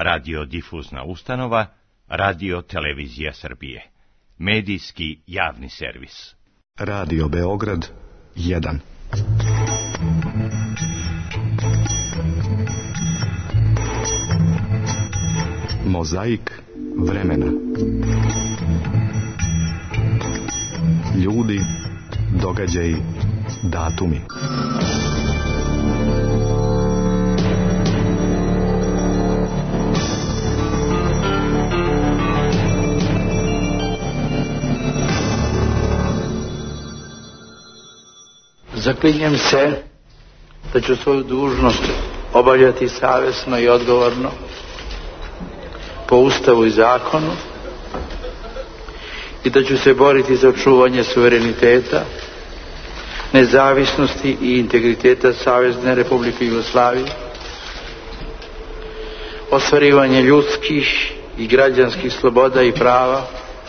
radiodifuzna ustanova, Radio Televizija Srbije. Medijski javni servis. Radio Beograd 1. Mozaik vremena. Ljudi, događaji, datumi. Zaklinjem se da ću svoju dužnost obavljati savjesno i odgovorno po Ustavu i zakonu i da ću se boriti za očuvanje suvereniteta, nezavisnosti i integriteta Savezne Republike Jugoslavije, ostvarivanje ljudskih i građanskih sloboda i prava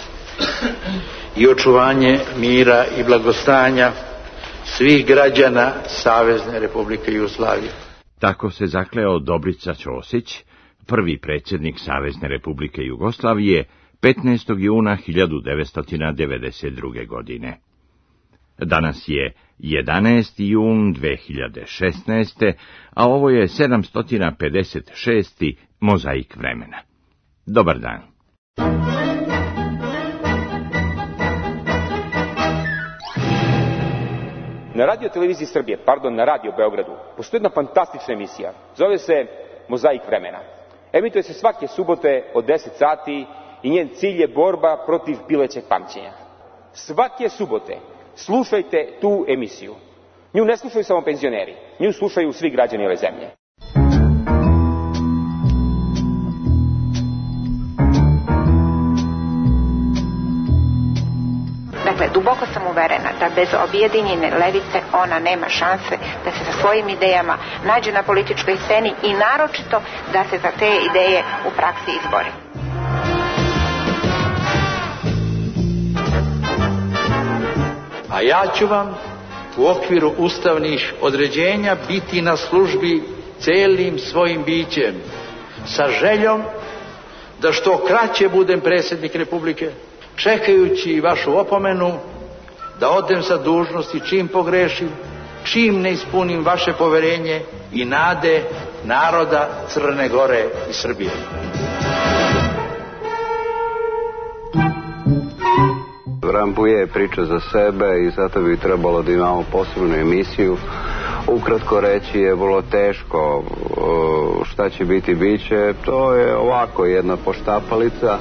i očuvanje mira i blagostanja svih građana Savezne Republike Jugoslavije. Tako se zakleo Dobrica Ćosić, prvi predsjednik Savezne Republike Jugoslavije, 15. juna 1992. godine. Danas je 11. jun 2016. a ovo je 756. Mozaik vremena. Dobar dan. Na Radio Televiziji Srbije, na Radio Beogradu, postoji jedna fantastična emisija. Zove se Mozaik vremena. Emituje se svake subote od 10 sati i njen cilj je borba protiv pilećeg pamćenja. Svake subote slušajte tu emisiju. Nju ne slušaju samo penzioneri, nju slušaju svi građani ove zemlje. Dakle, duboko sam uverena da bez objedinjene levice ona nema šanse da se sa svojim idejama nađe na političkoj sceni i naročito da se za te ideje u praksi izbori. A ja ću vam u okviru ustavnih određenja biti na službi celim svojim bićem, sa željom da što kraće budem predsjednik Republike, čekajući vašu opomenu da odem sa dužnosti čim pogrešim, čim ne ispunim vaše poverenje i nade naroda Crne Gore i Srbije. Rambuje je priča za sebe i zato bi trebalo da imamo posebnu emisiju. Ukratko reći je vrlo teško, šta će biti biće, to je ovako jedna poštapalica.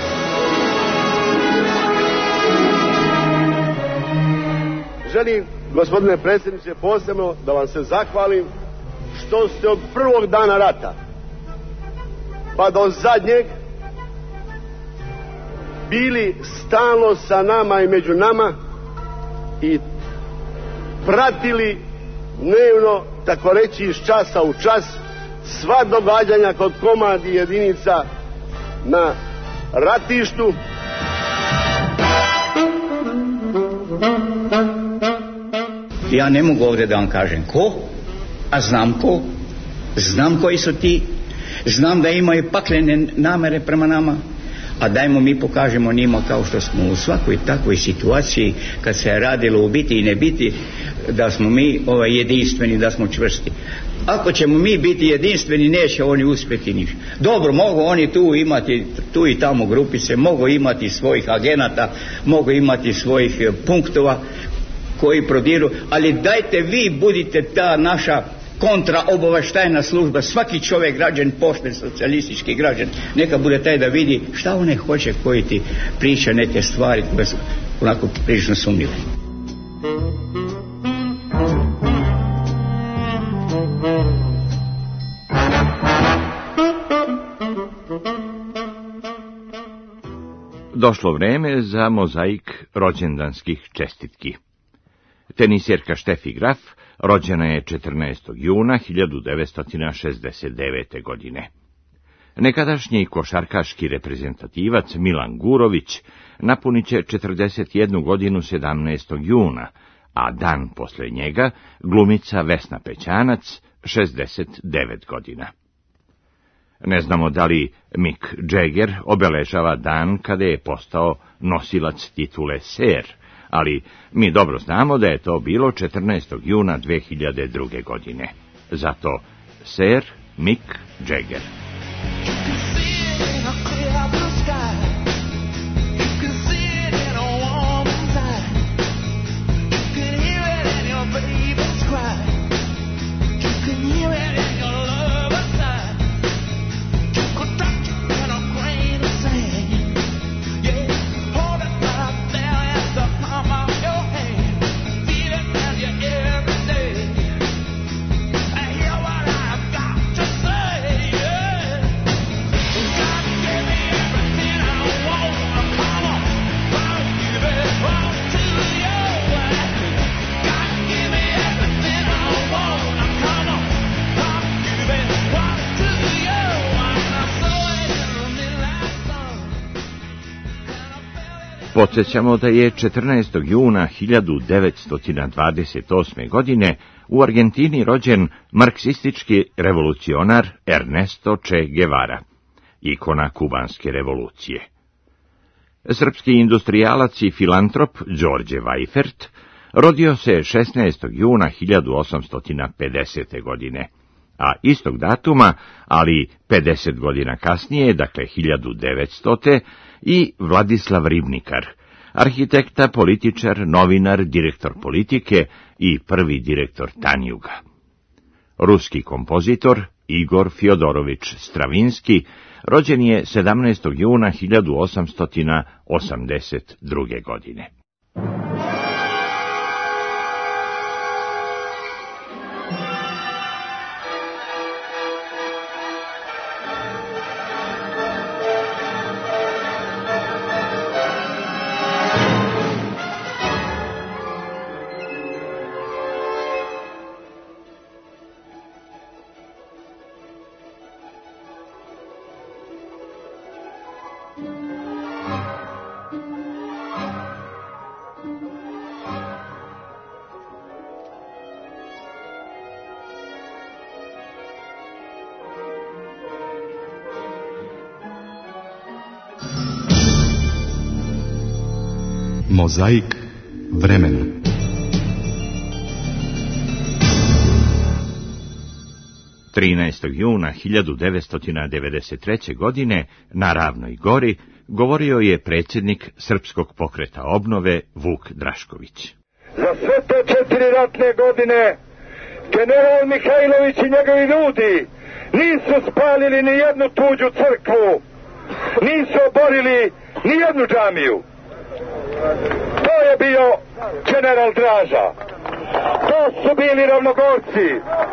Želim, gospodine predsjedniče, posebno da vam se zahvalim što ste od prvog dana rata pa do zadnjeg bili stalno sa nama i među nama i pratili dnevno, tako reći iz časa u čas, sva događanja kod komandi jedinica na ratištu. Ja ne mogu ovdje da vam kažem ko, a znam ko, znam koji su ti, znam da imaju paklene namere prema nama, a dajmo mi pokažemo njima kao što smo u svakoj takvoj situaciji kad se je radilo u biti i ne biti, da smo mi jedinstveni, da smo čvrsti. Ako ćemo mi biti jedinstveni, neće oni uspjeti ništa. Dobro, mogu oni tu imati, tu i tamo grupice, mogu imati svojih agenata, mogu imati svojih punktova koji prodiru, ali dajte vi budite ta naša kontraobavještajna služba, svaki čovjek građan, pošten socijalistički građan, neka bude taj da vidi šta one hoće koji ti priča neke stvari koje su onako prilično sumnjive. Došlo vreme za mozaik rođendanskih čestitki. Tenisjerka Štefi Graf rođena je 14. juna 1969. godine. Nekadašnji košarkaški reprezentativac Milan Gurović napunit će 41 godinu 17. juna, a dan posle njega glumica Vesna Pećanac 69 godina. Ne znamo da li Mick Jagger obeležava dan kada je postao nosilac titule Ser, ali mi dobro znamo da je to bilo 14. juna 2002. godine. Zato Ser Mick Jagger. Podsjećamo da je 14. juna 1928. godine u Argentini rođen marksistički revolucionar Ernesto Che Guevara, ikona kubanske revolucije. Srpski industrijalac i filantrop Đorđe Vajfert rodio se 16. juna 1850. godine, a istog datuma, ali 50 godina kasnije, dakle 1900. i Vladislav Ribnikar, arhitekta, političar, novinar, direktor politike i prvi direktor Tanjuga. Ruski kompozitor Igor Fjodorović Stravinski rođen je 17. juna 1882. godine. Mozaik vremena. Juna 1993. godine na Ravnoj gori govorio je predsjednik Srpskog pokreta obnove Vuk Drašković. Za sve te 4 ratne godine general Mihajlović i njegovi ljudi nisu spalili ni jednu tuđu crkvu, nisu oborili ni jednu džamiju. To je bio general Draža. To su bili ravnogorci.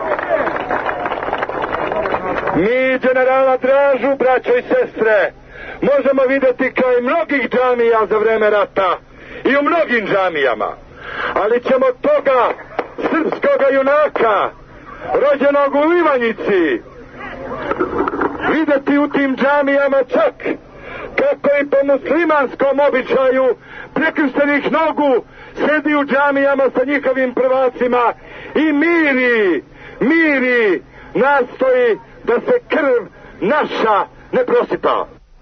Mi generala Dražu, braćo i sestre, možemo vidjeti kao i mnogih džamija za vreme rata i u mnogim džamijama. Ali ćemo toga srpskoga junaka, rođenog u Ivanjici, vidjeti u tim džamijama čak kako i po muslimanskom običaju prekrštenih nogu sedi u džamijama sa njihovim prvacima i miri, nastoji da se krv naša ne prosipa.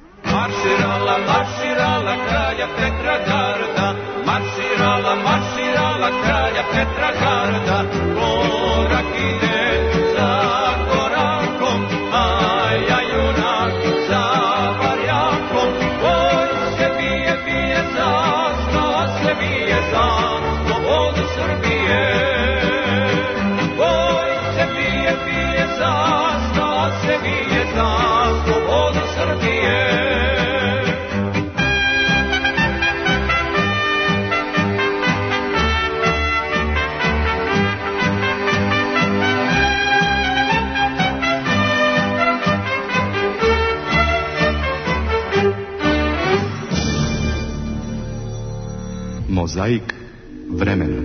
Marširala kralja Petra garda, marširala kralja Petra garda, korak ide za korakom, a ja junak za barjakom, oj se bije zastava, se bije za slobodu Srbije, oj se bije zastava, se bije za slobodu Srbije. Mozaik vremena.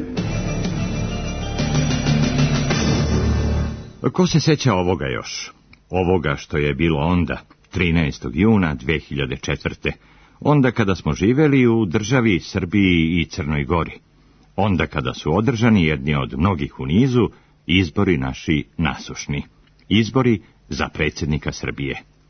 Ko se sjeća ovoga još? Ovoga što je bilo onda, 13. juna 2004. Onda kada smo živjeli u državi Srbiji i Crnoj Gori. Onda kada su održani jedni od mnogih u nizu izbori naši nasušni. Izbori za predsjednika Srbije.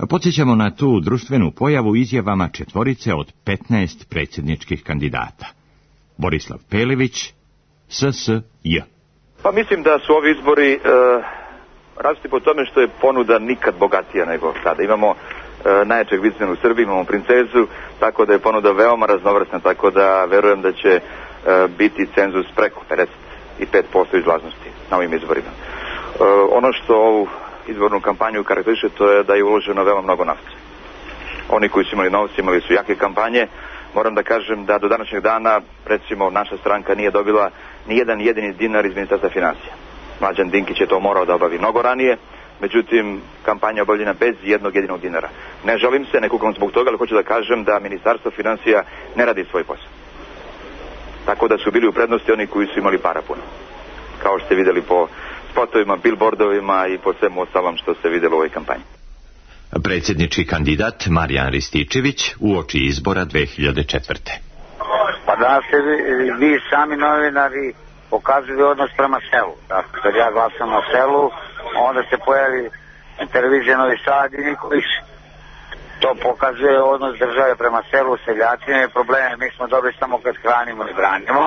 Podsjećamo na tu društvenu pojavu izjavama 4 od 15 predsjedničkih kandidata. Borislav Pelević, SSJ. Pa mislim da su ovi izbori različiti po tome što je ponuda nikad bogatija nego sada. Imamo najjačeg vicemena u Srbiji, imamo princezu, tako da je ponuda veoma raznovrsna, tako da verujem da će biti cenzus preko 55% izlaznosti na ovim izborima. Ono što ovu izbornu kampanju karakteriše, to je da je uloženo veoma mnogo novca. Oni koji su imali novce, imali su jake kampanje. Moram da kažem da do današnjeg dana, recimo, naša stranka nije dobila ni jedan jedini dinar iz Ministarstva finansija. Mlađan Dinkić je to morao da obavi mnogo ranije, međutim, kampanja je obavljena bez jednog jedinog dinara. Ne žalim se, ne kukam zbog toga, ali hoću da kažem da Ministarstvo finansija ne radi svoj posao. Tako da su bili u prednosti oni koji su imali para puno. Kao što ste vidjeli po spotovima, billboardovima i po svemu ostalom što ste vidjeli u ovoj kampanji. Predsjednički kandidat Marijan Rističević uoči izbora 2004. Pa da se vi sami novinari pokazuju odnos prema selu. Dakle, kad ja glasam na selu, onda se pojavi televizija Novi Sad i niko više. To pokazuje odnos države prema selu, seljacima i probleme. Mi smo dobri samo kad hranimo i branimo.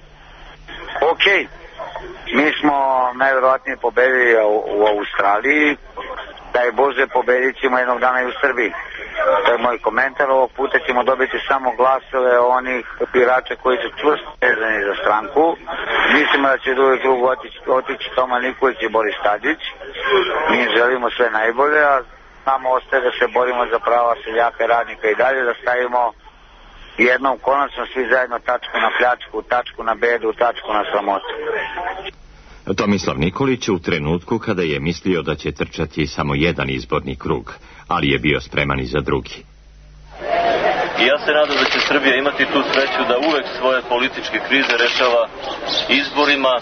Ok, mi smo najvjerojatnije pobedili u Australiji, daj Bože pobedit ćemo jednog dana i u Srbiji. To je moj komentar, ovog puta ćemo dobiti samo glasove onih birača koji su čvrsto vezani za stranku. Mislimo da će u drugi krug otići Toma Nikolić i Boris Tadić. Mi želimo sve najbolje, a nama ostaje da se borimo za prava seljaka, radnika i dalje, da stavimo jednom konačno svi zajedno tačku na pljačku, tačku na bedu, tačku na sramotu. Tomislav Nikolić u trenutku kada je mislio da će trčati samo jedan izborni krug, ali je bio spreman i za drugi. I ja se nadam da će Srbija imati tu sreću da uvek svoje političke krize rešava izborima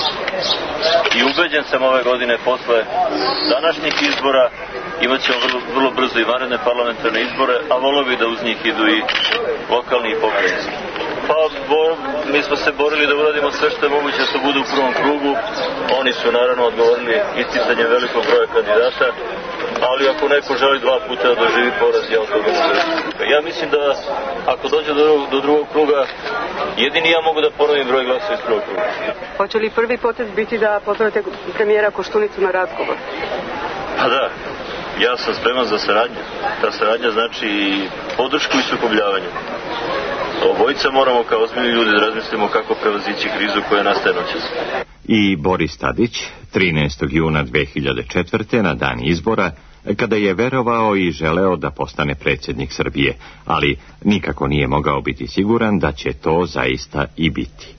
i ubeđen sam ove godine posle današnjih izbora imat ćemo vrlo brzo i vanredne parlamentarne izbore, a volio bi da uz njih idu i lokalni i pokrajinski. Pa mi smo se borili da uradimo sve što je moguće da to bude u prvom krugu. Oni su naravno odgovorili isticanjem velikog broja kandidata, ali ako neko želi dva puta da doživi poraz, ja od toga ne želim. Ja mislim da ako dođe do drugog kruga, jedini ja mogu da ponovim broj glasova iz prvog kruga. Hoće li prvi potez biti da pozovete premijera Koštunicu na razgovor? Pa da, ja sam spreman za saradnju. Ta saradnja znači i podršku i sukobljavanje. Obojica moramo kao ozbiljni ljudi da razmislimo kako prevazići krizu koja nastaje noćas. I Boris Tadić, 13. juna 2004. na dan izbora, kada je verovao i želeo da postane predsjednik Srbije, ali nikako nije mogao biti siguran da će to zaista i biti.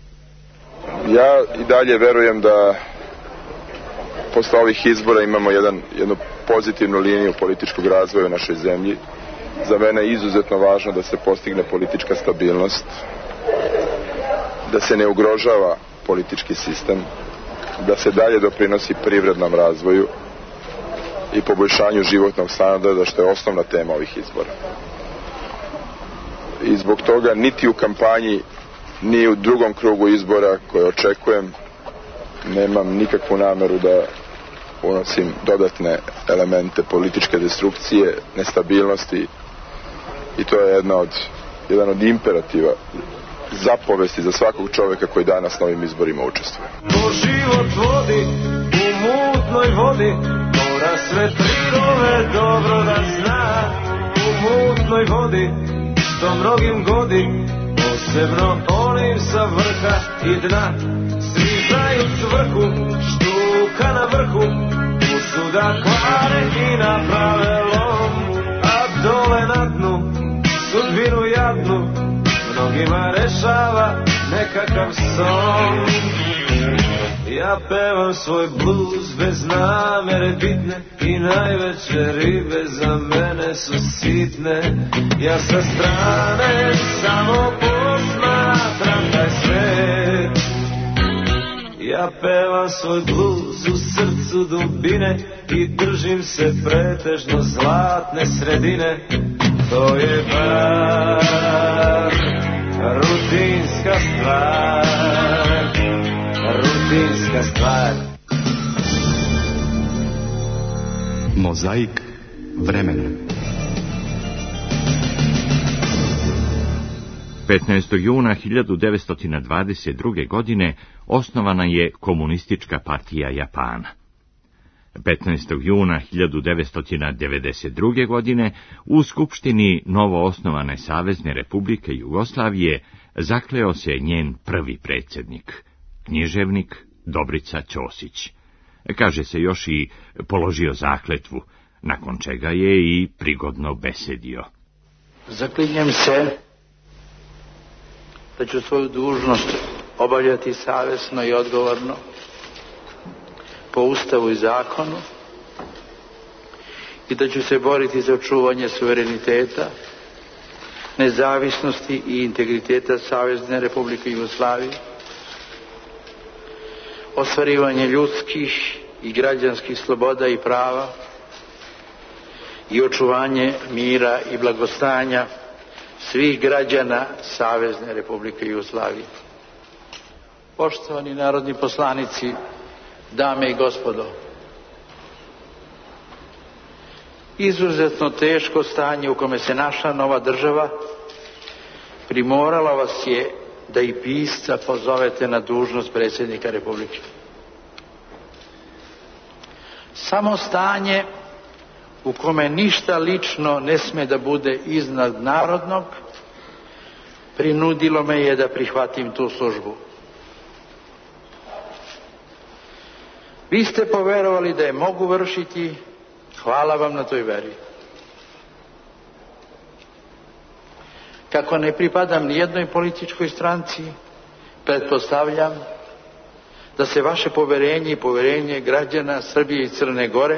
Ja i dalje verujem da posle ovih izbora imamo jednu pozitivnu liniju političkog razvoja u našoj zemlji. Za mene je izuzetno važno da se postigne politička stabilnost, da se ne ugrožava politički sistem, da se dalje doprinosi privrednom razvoju i poboljšanju životnog standarda, što je osnovna tema ovih izbora. I zbog toga niti u kampanji, ni u drugom krugu izbora koje očekujem, nemam nikakvu nameru da unosim dodatne elemente političke destrukcije, nestabilnosti, i to je jedan od imperativa, zapovesti za svakog čovjeka koji danas na ovim izborima učestvuje. Ko život vodi u mutnoj vodi, mora sve prirove dobro da zna. U mutnoj vodi, što mnogim godi, posebno onim sa vrha i dna. Svi znaju svrhu, štuka na vrhu, usuda kvare i naprave lom. A dole na dnu, sudbinu jadnu, mnogima rešava nekakav son. Ja pevam svoj bluz bez namere bitne, i najveće ribe za mene su sitne. Ja sa strane samo posmatram taj svet. Ja pevam svoj bluz u srcu dubine i držim se pretežno zlatne sredine. To je bar rutinska stvar, rutinska stvar. Mozaik vremena. 15. juna 1922. godine osnovana je Komunistička partija Japana. 15. juna 1992. godine u Skupštini novoosnovane Savezne Republike Jugoslavije zakleo se njen prvi predsjednik, književnik Dobrica Ćosić. Kaže se još i položio zakletvu, nakon čega je i prigodno besedio. Zaklinjem se da ću svoju dužnost obavljati savjesno i odgovorno, po Ustavu i zakonu, i da ću se boriti za očuvanje suvereniteta, nezavisnosti i integriteta Savezne Republike Jugoslavije, ostvarivanje ljudskih i građanskih sloboda i prava i očuvanje mira i blagostanja svih građana Savezne Republike Jugoslavije. Poštovani narodni poslanici, dame i gospodo, izuzetno teško stanje u kome se naša nova država primorala vas je da i pisca pozovete na dužnost predsjednika Republike. Samo stanje u kome ništa lično ne sme da bude iznad narodnog prinudilo me je da prihvatim tu službu. Vi ste poverovali da je mogu vršiti, hvala vam na toj veri. Kako ne pripadam ni jednoj političkoj stranci, pretpostavljam da se vaše poverenje i poverenje građana Srbije i Crne Gore,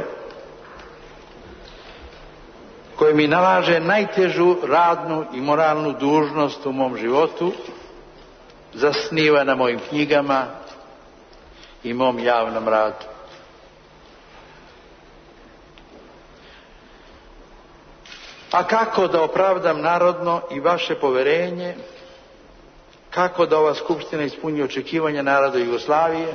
koje mi nalaže najtežu radnu i moralnu dužnost u mom životu, zasniva na mojim knjigama i mom javnom radu. A kako da opravdam narodno i vaše poverenje, kako da ova skupština ispuni očekivanja naroda Jugoslavije,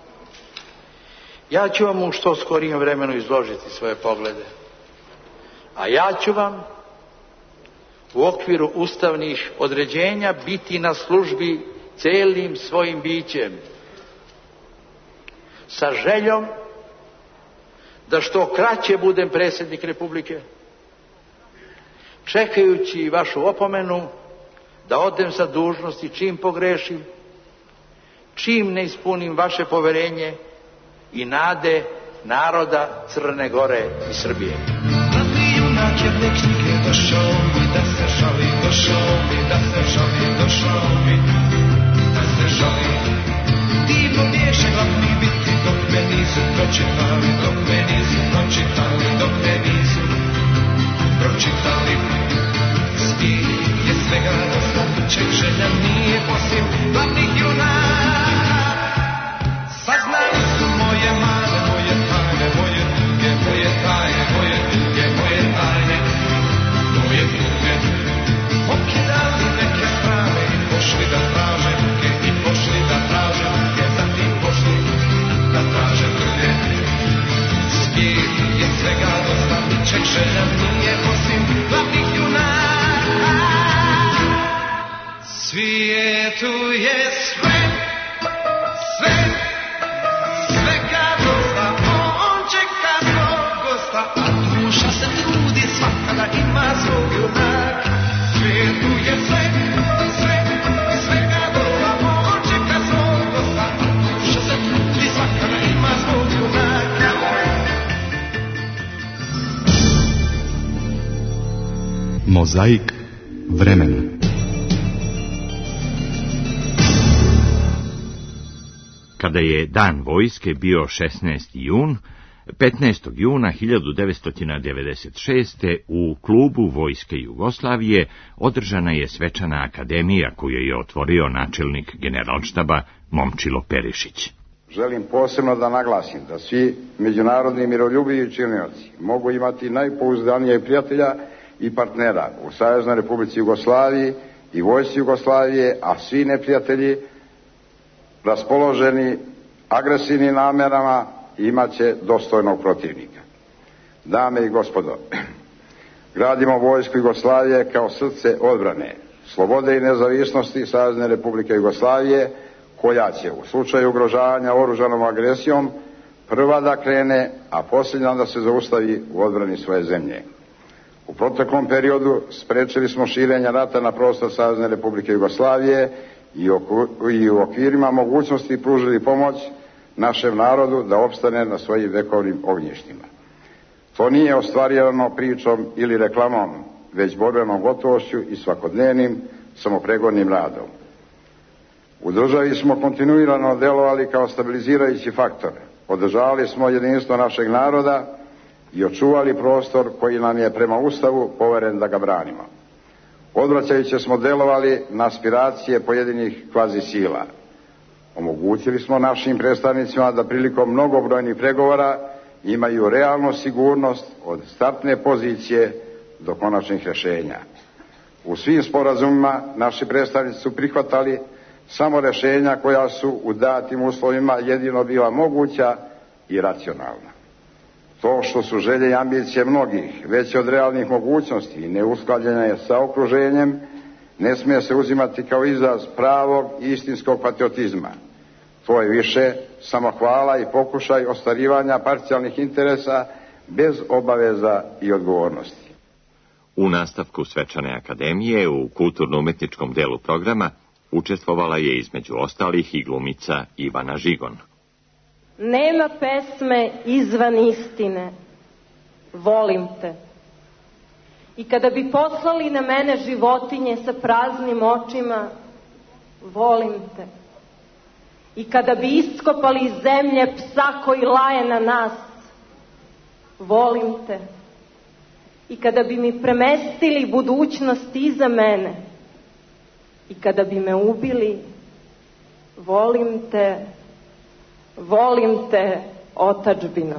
ja ću vam u što skorijem vremenu izložiti svoje poglede. A ja ću vam u okviru ustavnih određenja biti na službi celim svojim bićem, sa željom da što kraće budem predsjednik Republike, čekajući vašu opomenu da odem sa dužnosti čim pogrešim, čim ne ispunim vaše poverenje i nade naroda Crne Gore i Srbije. Junak je večnike došao mi da se žali, došao mi da se žali, došao mi da se žali. Divno biješe glavni biti dok me nisu pročitali, dok me nisu pročitali, dok me nisu pročitali. Stih je svega dosta, čeg želja nije posim glavnih junaka. Saznali su moje male, moje tajne, moje duge, moje tajne, moje duge, moje tajne, moje duge. Pokidali neke strane i pošli da traže ruke, i pošli da traže ruke, zatim pošli da traže ruke. Stih je svega dosta, čeg želja nije posim glavnih junaka. Svijetu je sve, sve, svega dosta, on čeka svog gosta, a duša se trudi svaka da ima svog junaka. Svijetu je sve, sve, svega dosta, on čeka svog gosta, a duša se trudi svaka da ima svog junaka. Mozaik vremena. Kada je dan vojske bio 16. jun, 15. juna 1996. u klubu Vojske Jugoslavije održana je svečana akademija koju je otvorio načelnik generalštaba Momčilo Perišić. Želim posebno da naglasim da svi međunarodni miroljubivi činioci mogu imati najpouzdanije prijatelja i partnera u Saveznoj Republici Jugoslaviji i Vojsci Jugoslavije, a svi neprijatelji raspoloženi agresivnim namerama imaće dostojnog protivnika. Dame i gospodo, gradimo Vojsku Jugoslavije kao srce odbrane, slobode i nezavisnosti Savezne Republike Jugoslavije, koja će u slučaju ugrožavanja oružanom agresijom prva da krene, a posljednja da se zaustavi u odbrani svoje zemlje. U proteklom periodu sprečili smo širenje rata na prostor Savezne Republike Jugoslavije i u okvirima mogućnosti pružili pomoć našem narodu da opstane na svojim vekovnim ognjištima. To nije ostvarivano pričom ili reklamom, već borbenom gotovošću i svakodnevnim samopregodnim radom. U državi smo kontinuirano delovali kao stabilizirajući faktor, održavali smo jedinstvo našeg naroda i očuvali prostor koji nam je prema Ustavu poveren da ga branimo. Odvraćajuće smo delovali na aspiracije pojedinih kvazi sila. Omogućili smo našim predstavnicima da prilikom mnogobrojnih pregovora imaju realnu sigurnost od startne pozicije do konačnih rješenja. U svim sporazumima naši predstavnici su prihvatali samo rješenja koja su u datim uslovima jedino bila moguća i racionalna. To što su želje i ambicije mnogih veće od realnih mogućnosti i neusklađenje sa okruženjem ne smije se uzimati kao izraz pravog i istinskog patriotizma. To je više samohvala i pokušaj ostvarivanja parcijalnih interesa bez obaveza i odgovornosti. U nastavku Svečane akademije u kulturno-umetničkom delu programa učestvovala je između ostalih i glumica Ivana Žigon. Nema pesme izvan istine, volim te. I kada bi poslali na mene životinje sa praznim očima, volim te. I kada bi iskopali iz zemlje psa koji laje na nas, volim te. I kada bi mi premestili budućnost iza mene, i kada bi me ubili, volim te, otadžbino.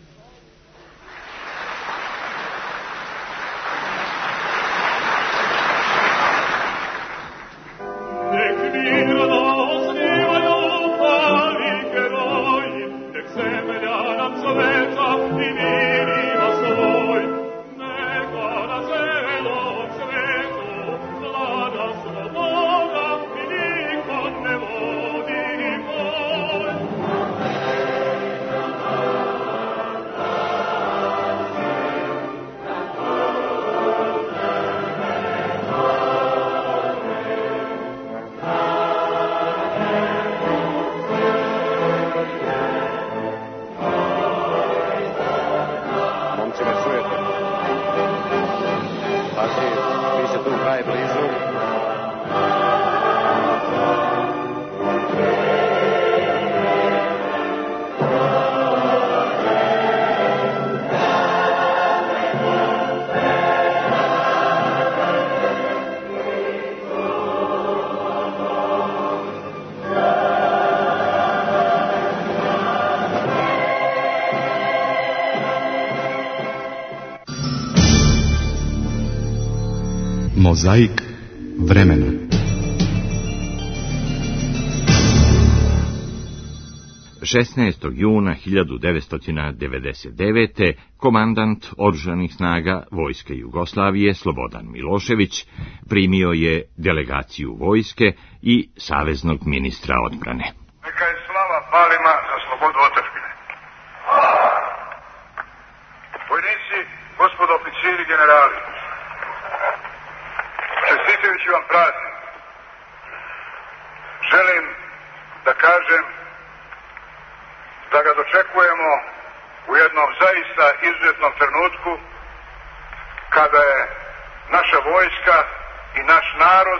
Mozaik vremena. "16. juna 1999. komandant Oružanih snaga Vojske Jugoslavije Slobodan Milošević primio je delegaciju vojske i saveznog ministra odbrane. Neka je slava palima za slobodu otadžbine. Vojnici, gospodo oficiri, generali, čestitajući vam praznik, želim da kažem da ga dočekujemo u jednom zaista izuzetnom trenutku kada je naša vojska i naš narod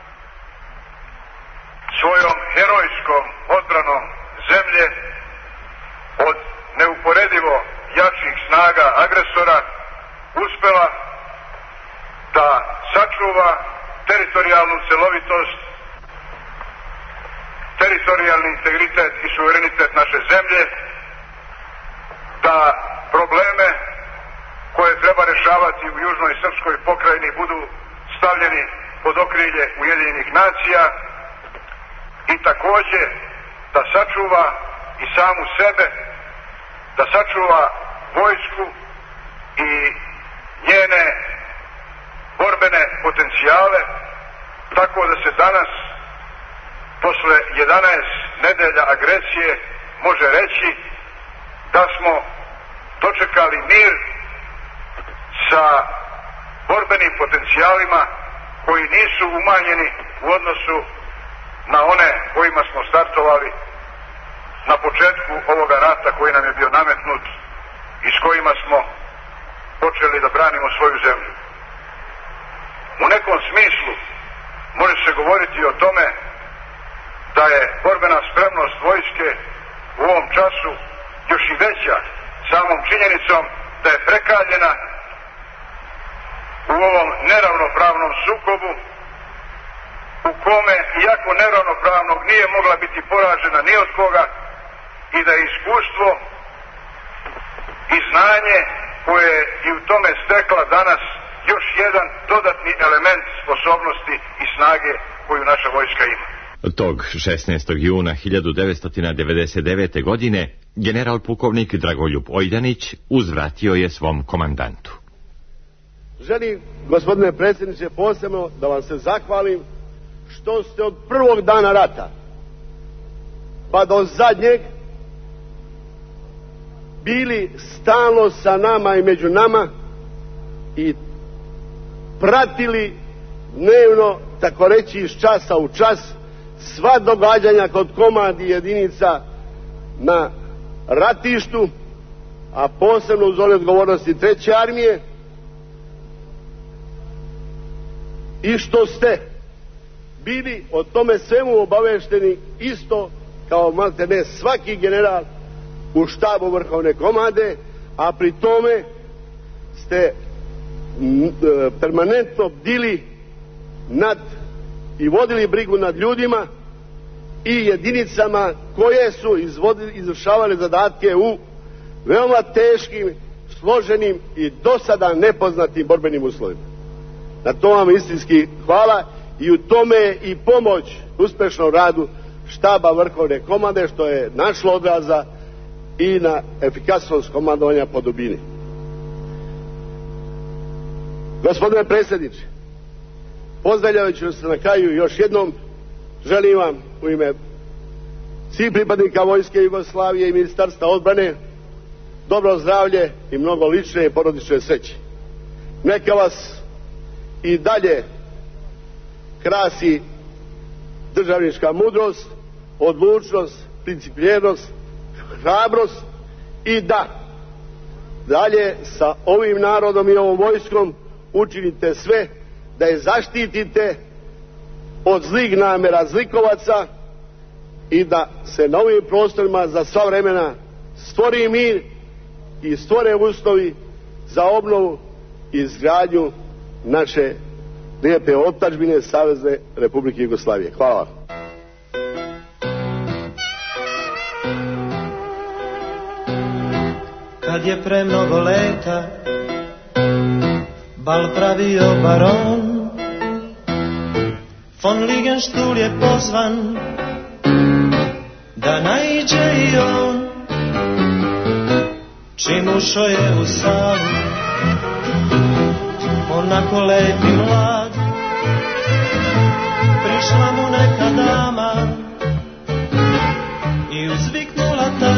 svojom herojskom odbranom zemlje od neuporedivo jačih snaga agresora uspela da sačuva teritorijalnu celovitost, teritorijalni integritet i suverenitet naše zemlje, da probleme koje treba rješavati u južnoj srpskoj pokrajini budu stavljeni pod okrilje Ujedinjenih nacija i takođe da sačuva i samu sebe, da sačuva vojsku i njene borbene potencijale Tako da se danas, posle 11 nedelja agresije, može reći da smo dočekali mir sa borbenim potencijalima koji nisu umanjeni u odnosu na one kojima smo startovali na početku ovoga rata koji nam je bio nametnut i s kojima smo počeli da branimo svoju zemlju. U nekom smislu može se govoriti o tome da je borbena spremnost vojske u ovom času još i veća samom činjenicom da je prekaljena u ovom neravnopravnom sukobu u kome, iako neravnopravnog, nije mogla biti poražena ni od koga i da je iskustvo i znanje koje je i u tome stekla danas još jedan dodatni element sposobnosti i snage koju naša vojska ima. Tog 16. juna 1999. godine general pukovnik Dragoljub Ojdanić uzvratio je svom komandantu. Želim, gospodine predsjedniče, posebno da vam se zahvalim što ste od prvog dana rata pa do zadnjeg bili stalno sa nama i među nama i pratili dnevno, tako reći iz časa u čas, sva događanja kod komandi jedinica na ratištu, a posebno uz one odgovornosti 3. armije, i što ste bili o tome svemu obavešteni isto kao maltene svaki general u štabu vrhovne komande, a pri tome ste permanentno bdili nad i vodili brigu nad ljudima i jedinicama koje su izvršavale zadatke u veoma teškim, složenim i do sada nepoznatim borbenim uslovima. Na to vam istinski hvala i u tome je i pomoć uspešnom radu štaba vrhovne komande, što je našlo odraza i na efikasnost komandovanja po dubini. Gospodine predsjedniče, pozdravljajući se na kraju još jednom, želim vam u ime svih pripadnika Vojske Jugoslavije i Ministarstva odbrane dobro zdravlje i mnogo lične i porodične sreće. Neka vas i dalje krasi državnička mudrost, odlučnost, principljenost, hrabrost i da dalje sa ovim narodom i ovom vojskom učinite sve da je zaštitite od zlih namera zlikovaca i da se na ovim prostorima za sva vremena stvori mir i stvore uslovi za obnovu i izgradnju naše lijepe otadžbine Savezne Republike Jugoslavije. Hvala vam. Kad je pre mnogo leta bal pravio baron, von Ligenstuhl je pozvan da naiđe i on. Čim ušao je u salu, onako lep i mlad, prišla mu neka dama i uzviknula tad: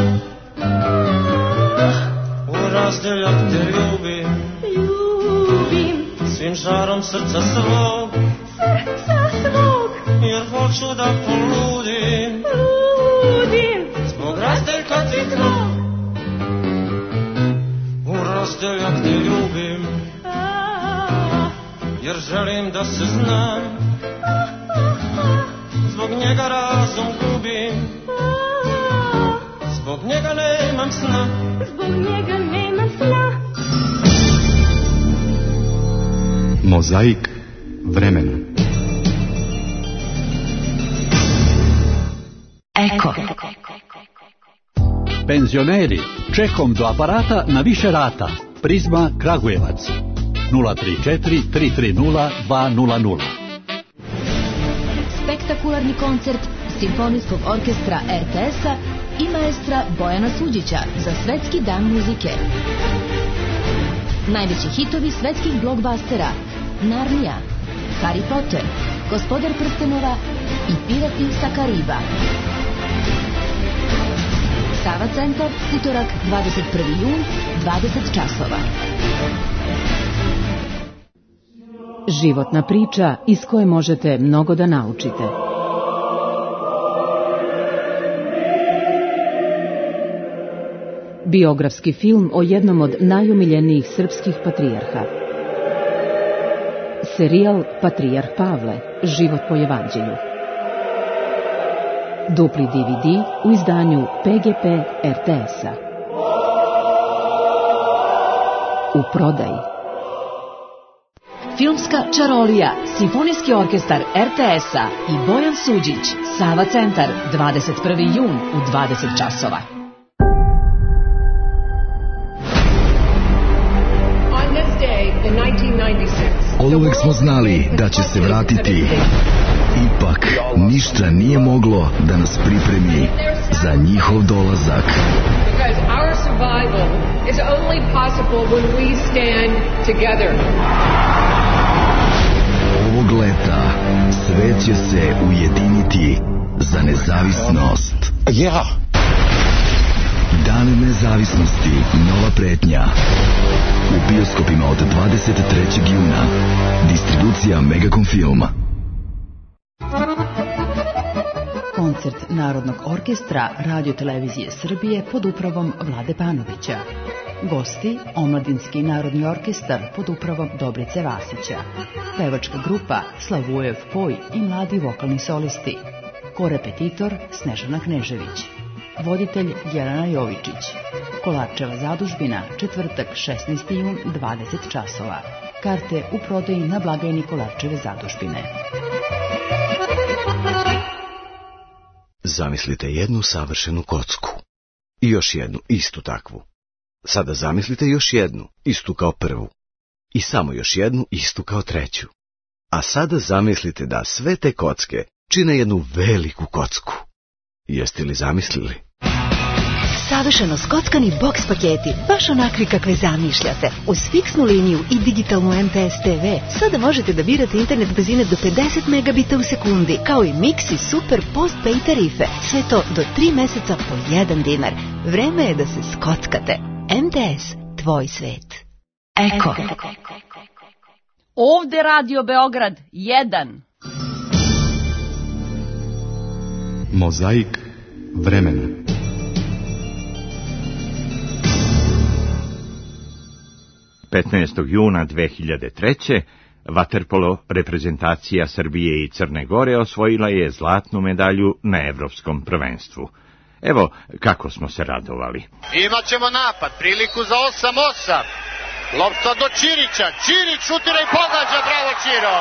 u razdeljak te ljubim, ljubim, svim žarom srca svog, jer hoću da poludim, ludim, zbog razdeljka ti tvog. U razdeljak te ljubim, jer želim da se znam, zbog njega razum gubim, zbog njega nemam sna, zbog njega nemam sna. Mozaik vremena. Eko. Penzioneri, čekom do aparata na više rata. Prizma Kragujevac 034 330 200. Spektakularni koncert Simfonijskog orkestra RTS-a i maestra Bojana Suđića za Svetski dan muzike. Najveći hitovi svetskih blockbustera: Narnia, Harry Potter, Gospodar prstenova i Pirati sa Kariba. Sava centar, utorak 21. jun, 20 časova. Životna priča iz koje možete mnogo da naučite. Biografski film o jednom od najomiljenijih srpskih patrijarha. Serijal Patrijarh Pavle, život po evanđelju. Dupli DVD u izdanju PGP RTS-a. U prodaji. Filmska čarolija, Simfonijski orkestar RTS-a i Bojan Suđić, Sava centar, 21. jun u 20 časova. Oduvek smo znali da će se vratiti. Ipak, ništa nije moglo da nas pripremi za njihov dolazak. Ovog leta svet će se ujediniti za nezavisnost. Dan nezavisnosti, nova pretnja. U bioskopima od 23. juna. Distribucija Megacom Filma. Koncert Narodnog orkestra Radio-televizije Srbije pod upravom Vlade Panovića. Gosti, Omladinski narodni orkestar pod upravom Dobrice Vasića. Pevačka grupa Slavujev Poj i mladi vokalni solisti. Korepetitor Snežana Knežević. Voditelj Jelena Jovičić. Kolarčeva zadužbina, četvrtak 16. jun, 20 časova. Karte u prodaji na blagajni Kolarčeve zadužbine. Zamislite jednu savršenu kocku. I još jednu, istu takvu. Sada zamislite još jednu, istu kao prvu. I samo još jednu, istu kao treću. A sada zamislite da sve te kocke čine jednu veliku kocku. Jeste li zamislili? Savršeno skockani boks paketi, baš onakvi kakve zamišljate. Uz fiksnu liniju i digitalnu MTS TV, sada možete da birate internet brzine do 50 megabita u sekundi, kao i Mix i Super Postpay tarife. Sve to do 3 meseca po 1 dinar. Vreme je da se skockate. MTS, tvoj svet. Eko. Ovde Radio Beograd 1. Mozaik vremena. Juna 2003. Vaterpolo reprezentacija Srbije i Crne Gore osvojila je zlatnu medalju na Evropskom prvenstvu. Evo kako smo se radovali. Imaćemo napad, priliku za 8-8. Lopta do Čirića. Čirić šutira i pogađa, bravo Čiro.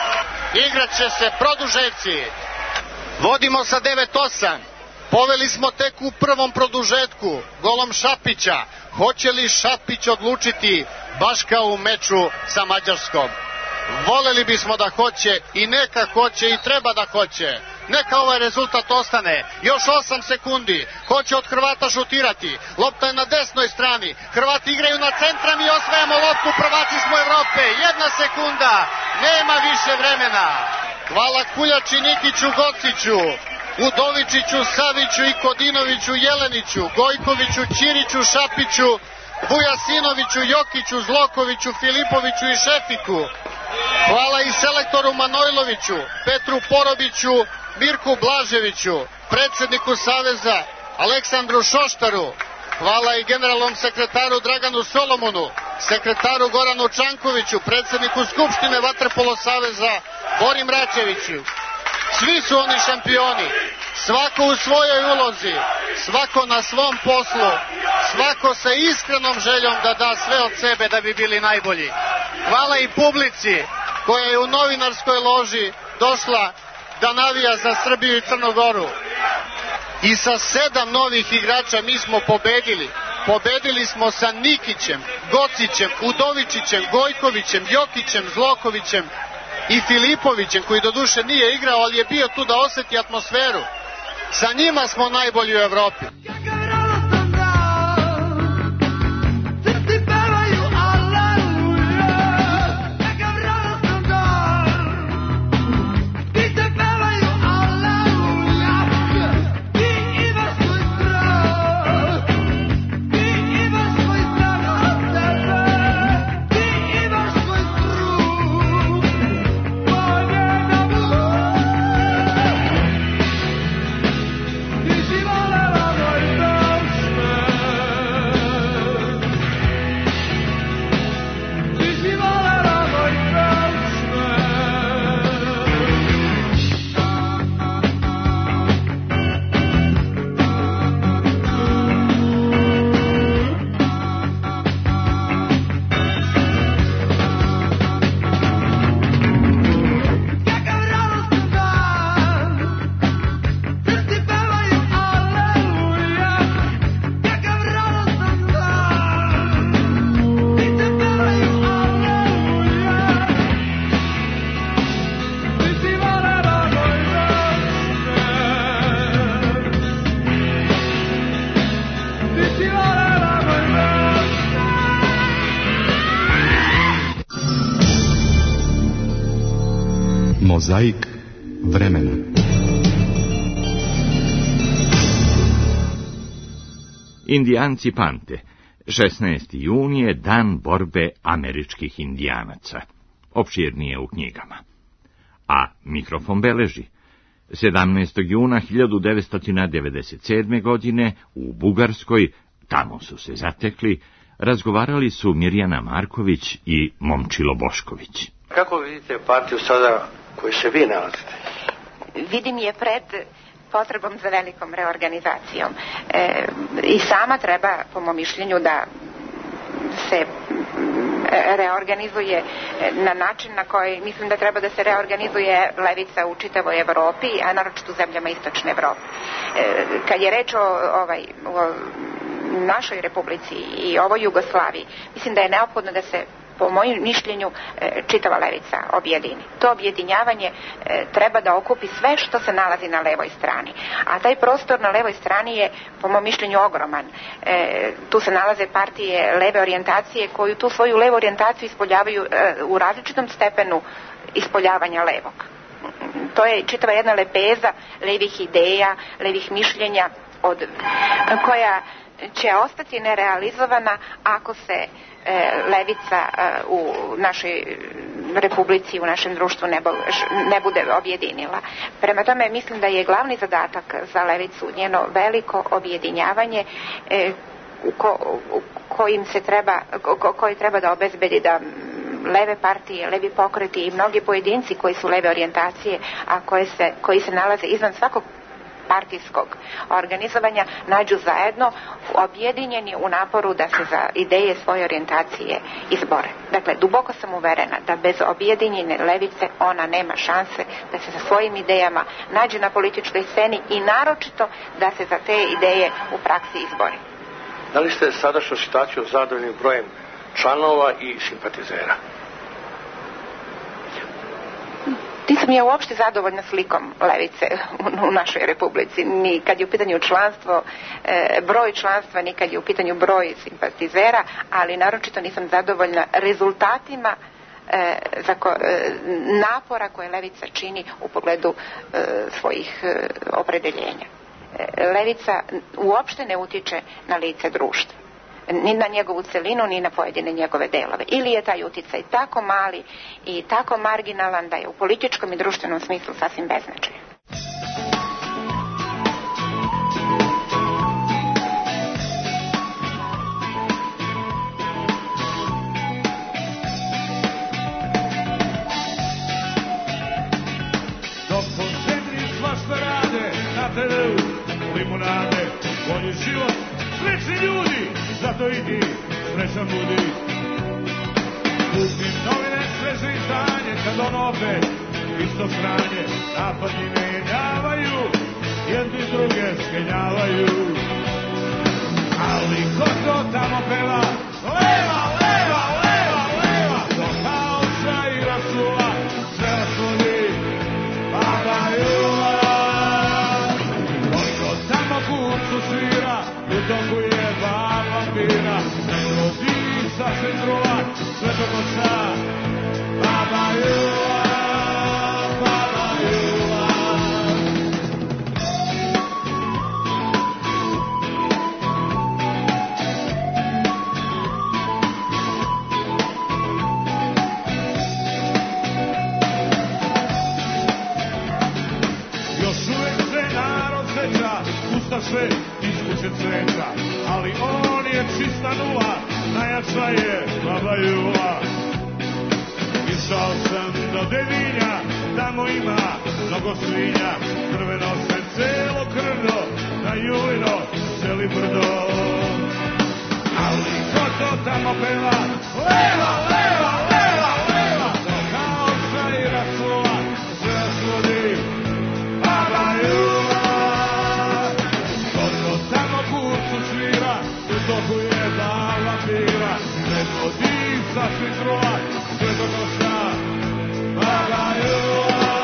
Igraće se produžeci. Vodimo sa 9-8. Poveli smo tek u prvom produžetku, golom Šapića. Hoće li Šapić odlučiti baš kao u meču sa Mađarskom? Voleli bismo da hoće i neka hoće i treba da hoće. Neka ovaj rezultat ostane. Još 8 sekundi. Ko će od Hrvata šutirati? Lopta je na desnoj strani. Hrvati igraju na centram i osvajamo loptu. Prvaci smo Evrope. 1 sekunda. Nema više vremena. Hvala Kuljači, Nikiću, Gociću, Udovičiću, Saviću i Kodinoviću, Jeleniću, Gojkoviću, Ćiriću, Šapiću, Vujasinoviću, Jokiću, Zlokoviću, Filipoviću i Šefiku. Hvala i selektoru Manojloviću, Petru Porobiću, Mirku Blaževiću, predsjedniku Saveza Aleksandru Šoštaru. Hvala i generalnom sekretaru Draganu Solomonu, sekretaru Goranu Čankoviću, predsjedniku Skupštine Vaterpolo Saveza Bori Mračeviću. Svi su oni šampioni, svako u svojoj ulozi, svako na svom poslu, svako sa iskrenom željom da da sve od sebe da bi bili najbolji. Hvala i publici koja je u novinarskoj loži došla da navija za Srbiju i Crnu Goru. I sa 7 novih igrača mi smo pobedili. Pobedili smo sa Nikićem, Gocićem, Udovičićem, Gojkovićem, Jokićem, Zlokovićem i Filipovićem, koji doduše nije igrao, ali je bio tu da osjeti atmosferu. Sa njima smo najbolji u Evropi. Mozaik vremena. Indijanci pamte. 16. jun je dan borbe američkih indijanaca. Opširnije u knjigama. A mikrofon beleži. 17. juna 1997. godine u Bugarskoj, tamo su se zatekli, razgovarali su Mirjana Marković i Momčilo Bošković. Kako vidite partiju sada koju se vi nalazite? Vidim je pred potrebom za velikom reorganizacijom. I sama treba, po mom mišljenju, da se reorganizuje na način na koji mislim da treba da se reorganizuje levica u čitavoj Evropi, a naročito u zemljama istočne Evrope. Kad je reč o našoj republici i ovoj Jugoslaviji, mislim da je neophodno da se, po mojem mišljenju, čitava levica objedini. To objedinjavanje treba da okupi sve što se nalazi na levoj strani. A taj prostor na levoj strani je, po mom mišljenju, ogroman. Tu se nalaze partije leve orijentacije koju tu svoju levu orijentaciju ispoljavaju u različitom stepenu ispoljavanja levog. To je čitava jedna lepeza levih ideja, levih mišljenja koja će ostati nerealizovana ako se levica u našoj republici, u našem društvu ne bude objedinila. Prema tome, mislim da je glavni zadatak za levicu njeno veliko objedinjavanje koji treba da obezbedi da leve partije, levi pokreti i mnogi pojedinci koji su leve orijentacije, a koji se nalaze izvan svakog partijskog organizovanja, nađu zajedno objedinjeni u naporu da se za ideje svoje orijentacije izbore. Dakle, duboko sam uverena da bez objedinjene levice ona nema šanse da se sa svojim idejama nađe na političkoj sceni i naročito da se za te ideje u praksi izbori. Da li ste sadašnju situaciju zadovoljni brojem članova i simpatizera? Nisam ja uopšte zadovoljna slikom levice u našoj republici, ni kad je u pitanju članstvo, broj članstva, ni kad je u pitanju broj simpatizera, ali naročito nisam zadovoljna rezultatima napora koje levica čini u pogledu svojih opredeljenja. Levica uopšte ne utiče na lice društva, ni na njegovu celinu, ni na pojedine njegove delove. Ili je taj uticaj tako mali i tako marginalan da je u političkom i društvenom smislu sasvim beznačajan. Dok po zemlji svašta rade, na TV-u limunade, bolji život, srećni ljudi, zato i ti srećan budi. Kupim novine, sveže izdanje, kad ono opet isto sranje, napadni menjavaju, jedni druge skenjavaju. Ali ko to tamo peva, leva, leva, leva, leva, do haosa i rasula, sve svodi, padaju. Ko to tamo kurcu svira, u toku je bar vampira, melodica se druva, sve do kosa, padaju. Ustaše iz kuće cveća, ali on je čista nula, najjača je Baba Jula. Išao sam do Devinja, tamo ima mnogo svinja, crveno se celo krdo, na Julino celi brdo. Ali ko to tamo peva, leva, leva, leva, leva, do haosa i rasula, sve svodi Baba Jula. Svira, u toku je dala pira, melodica se truva, sve do kosa, Baba Jula.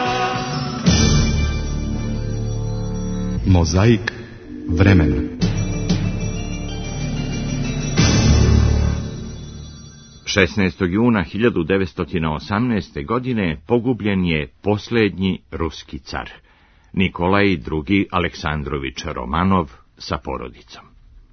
Mozaik vremena. 16. juna 1918. godine pogubljen je posljednji ruski car, Nikolaj II. Aleksandrović Romanov sa porodicom.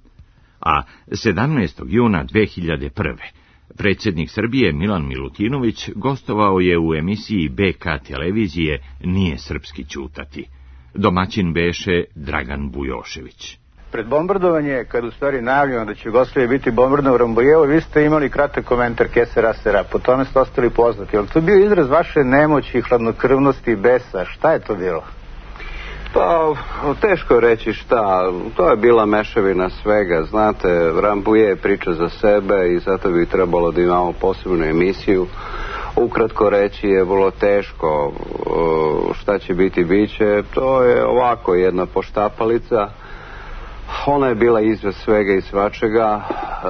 A 17. juna 2001. predsjednik Srbije Milan Milutinović gostovao je u emisiji BK televizije Nije srpski ćutati. Domaćin beše Dragan Bujošević. Pred bombardovanje, kad u stvari najavljeno da će Jugoslavija biti bombardovana u Rambujevo, vi ste imali kratak komentar kesera sera, po tome ste ostali poznati. Ali to je bio izraz vaše nemoći, hladnokrvnosti i besa. Šta je to bilo? Pa, teško je reći šta. To je bila mešavina svega. Znate, Rambuje je priča za sebe i zato bi trebalo da imamo posebnu emisiju. Ukratko reći je vrlo teško. Šta će biti, biće. To je ovako jedna poštapalica. Ona je bila izraz svega i svačega,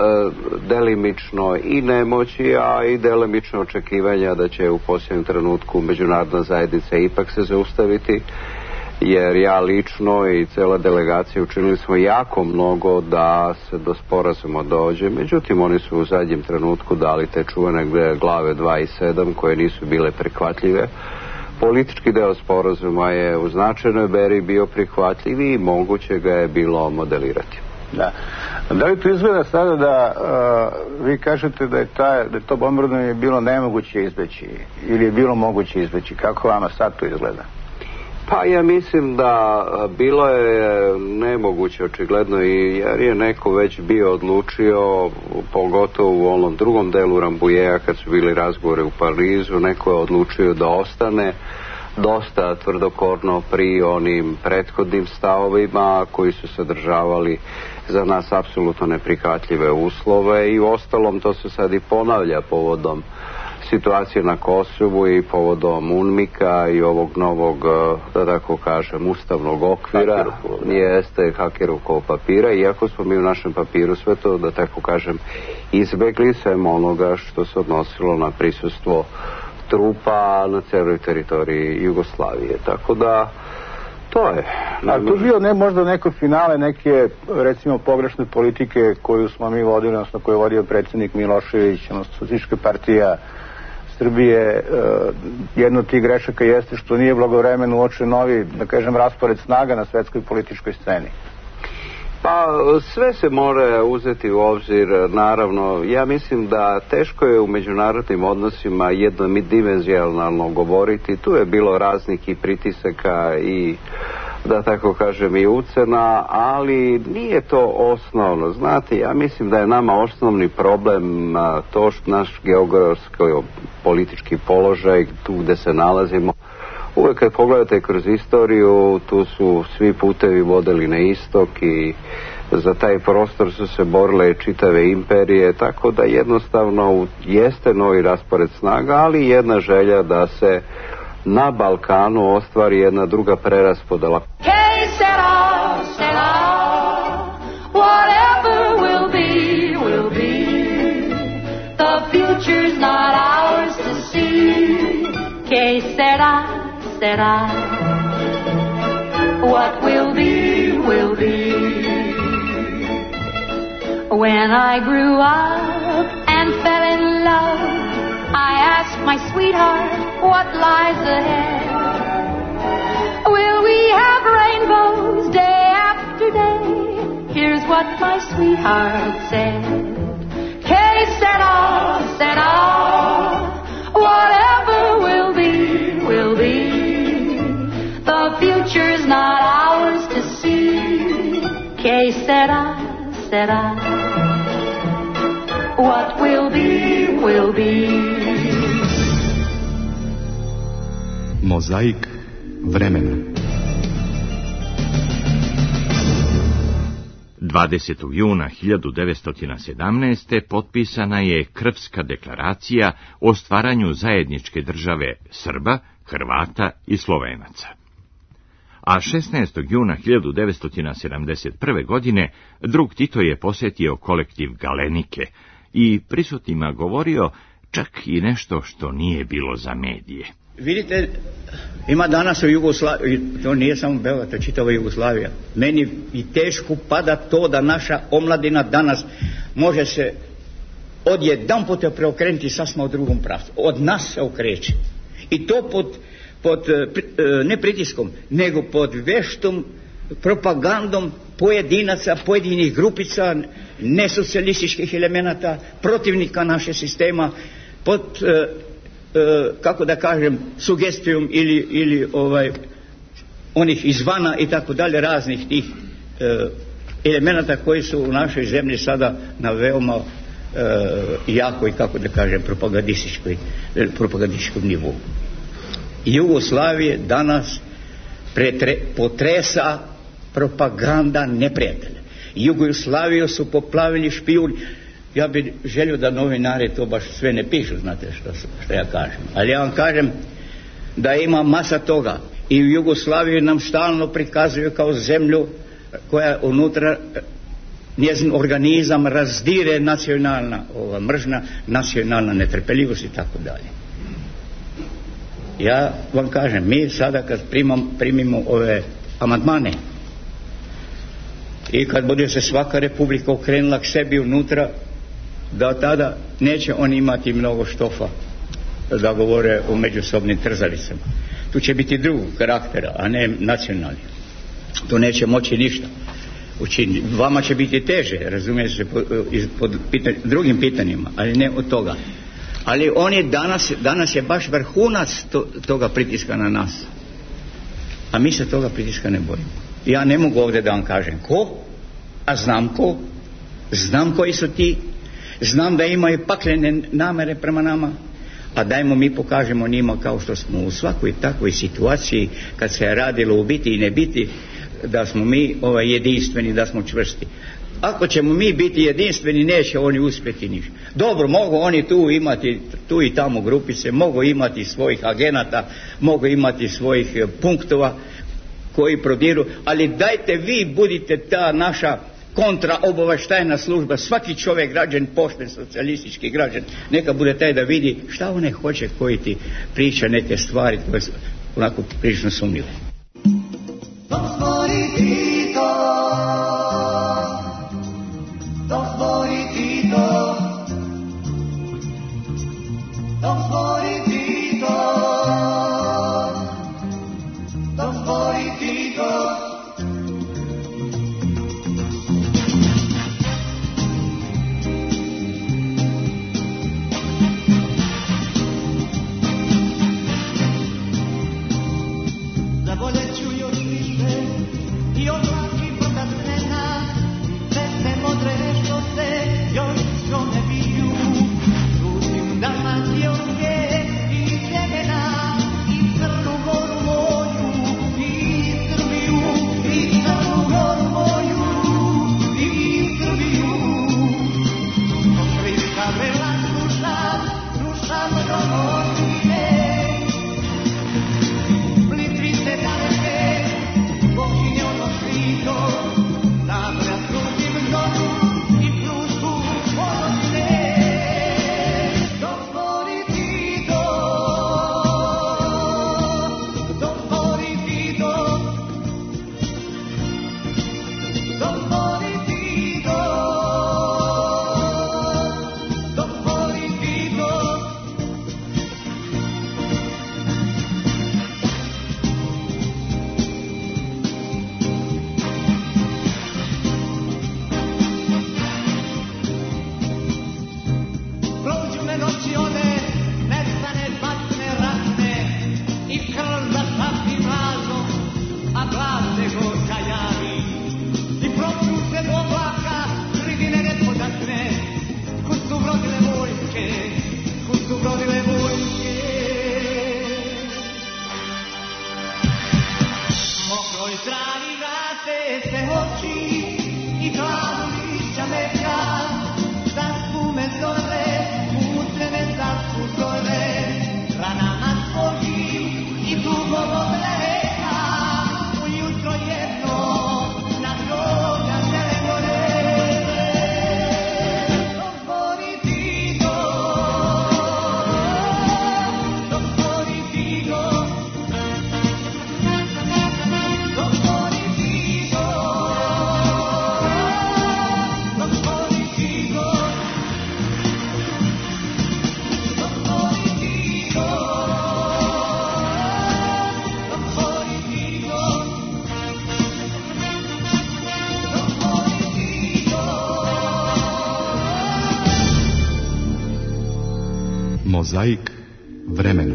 delimično i nemoći, a i delimično očekivanja da će u posljednjem trenutku međunarodna zajednica ipak se zaustaviti, jer ja lično i cela delegacija učinili smo jako mnogo da se do sporazuma dođe. Međutim, oni su u zadnjem trenutku dali te čuvene glave 2 i 7 koje nisu bile prihvatljive. Politički deo sporazuma je u značajnoj meri bio prihvatljiv i moguće ga je bilo modelirati. Da li to izgleda sada da vi kažete da je to bombardovanje bilo nemoguće izbeći ili je bilo moguće izbeći? Kako vama sad to izgleda? Pa ja mislim da bilo je nemoguće očigledno i jer je neko već bio odlučio, pogotovo u onom drugom delu Rambujeja kad su bili razgovore u Parizu, neko je odlučio da ostane dosta tvrdokorno pri onim prethodnim stavovima koji su sadržavali za nas apsolutno neprihvatljive uslove i u ostalom to se sad i ponavlja povodom situacije na Kosovu i povodom UNMIK-a i ovog novog, da tako kažem, ustavnog okvira. Jeste Hakerovog papira, iako smo mi u našem papiru sve to, da tako kažem, izbegli sem onoga što se odnosilo na prisustvo trupa na celoj teritoriji Jugoslavije. Tako da, to je. A to je bio možda neko finale neke, recimo, pogrešne politike koju smo mi vodili, odnosno koju je vodio predsjednik Milošević, odnosno Socijalistička partija Srbije. Jedno od tih grešaka jeste što nije blagovremeno uočen novi, da kažem, raspored snaga na svetskoj političkoj sceni. Pa sve se mora uzeti u obzir, naravno. Ja mislim da teško je u međunarodnim odnosima jednodimenzionalno govoriti. Tu je bilo raznih i pritisaka i, da tako kažem, i ucena, ali nije to osnovno. Znate, ja mislim da je nama osnovni problem to što naš geografski politički položaj, tu gde se nalazimo. Uvijek kad pogledate kroz istoriju, tu su svi putevi vodili na istok i za taj prostor su se borile čitave imperije, tako da jednostavno jeste novi raspored snaga, ali jedna želja da se na Balkanu ostvari jedna druga preraspodela. Será. What will be, will be. When I grew up and fell in love, I asked my sweetheart what lies ahead. Will we have rainbows day after day? Here's what my sweetheart said. Que será, será. Whatever will be, will be. The future's not ours to see. Que será, será. What will be, will be. Mozaik vremena. 20. juna 1917. potpisana je Krfska deklaracija o stvaranju zajedničke države Srba, Hrvata i Slovenaca. A 16. juna 1971. godine drug Tito je posjetio kolektiv Galenike i prisutnima govorio čak i nešto što nije bilo za medije. Vidite, ima danas u Jugoslaviji, to nije samo Beograd, to je čitava Jugoslavija. Meni i teško pada to da naša omladina danas može se odjedan puta preokrenuti sasma u drugom pravcu. Od nas se okreće. I to pod ne pritiskom, nego pod veštom propagandom pojedinaca, pojedinih grupica, nesocijalističkih elemenata, protivnika naše sistema, pod, kako da kažem, sugestijom ili onih izvana i tako dalje, raznih tih elemenata koji su u našoj zemlji sada na veoma jako i, kako da kažem, propagandističkom nivou. Jugoslavije danas potresa propaganda neprijatelja. Jugoslaviju su poplavili špijuni. Ja bih želio da novinari to baš sve ne pišu, znate što ja kažem. Ali ja vam kažem da ima masa toga. I u Jugoslaviji nam stalno prikazuju kao zemlju koja unutra njezin organizam razdire nacionalna mržnja, nacionalna netrpeljivost i tako dalje. Ja vam kažem, mi sada kad primimo ove amandmane i kad bude se svaka republika okrenula k sebi unutra, da tada neće oni imati mnogo štofa da govore o međusobnim trzavicama. Tu će biti drugog karaktera, a ne nacionalni. To neće moći ništa učiniti. Vama će biti teže, razumije se, pod drugim pitanjima, ali ne od toga. Ali oni danas je baš vrhunac toga pritiska na nas. A mi se toga pritiska ne bojimo. Ja ne mogu ovdje da vam kažem ko, a znam ko, znam koji su ti, znam da imaju paklene namere prema nama, a dajmo mi pokažemo njima kao što smo u svakoj takvoj situaciji kad se je radilo u biti i ne biti, da smo mi jedinstveni, da smo čvrsti. Ako ćemo mi biti jedinstveni, neće oni uspjeti ništa. Dobro, mogu oni tu imati, tu i tamo grupice, mogu imati svojih agenata, mogu imati svojih punktova koji prodiru, ali dajte vi budite ta naša kontraobavještajna služba, svaki čovjek građan, pošten socijalistički građan, neka bude taj da vidi šta one hoće koji ti priča neke stvari koje su onako prilično sumnjive. Mozaik vremena.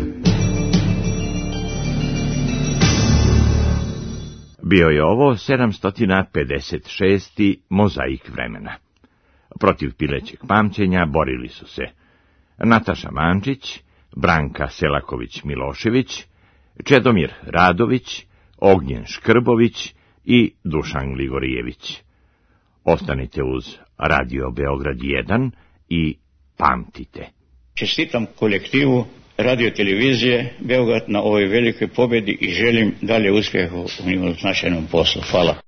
Bio je ovo 756. Mozaik vremena. Protiv pilećeg pamćenja borili su se Nataša Mančić, Branka Selaković-Milošević, Čedomir Radović, Ognjen Škrbović i Dušan Gligorijević. Ostanite uz Radio Beograd 1 i pamtite. Čestitam kolektivu radio-televizije Beograd na ovoj velikoj pobjedi i želim dalje uspjeha u njihovom značajnom poslu. Hvala.